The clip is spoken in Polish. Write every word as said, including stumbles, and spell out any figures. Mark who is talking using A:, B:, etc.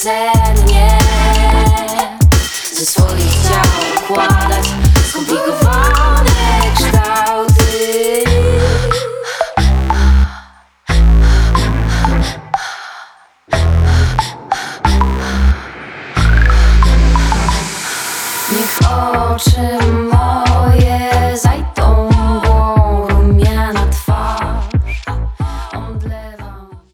A: bezsennie ze swoich ciał układać skomplikowane kształty. Niech oczy moje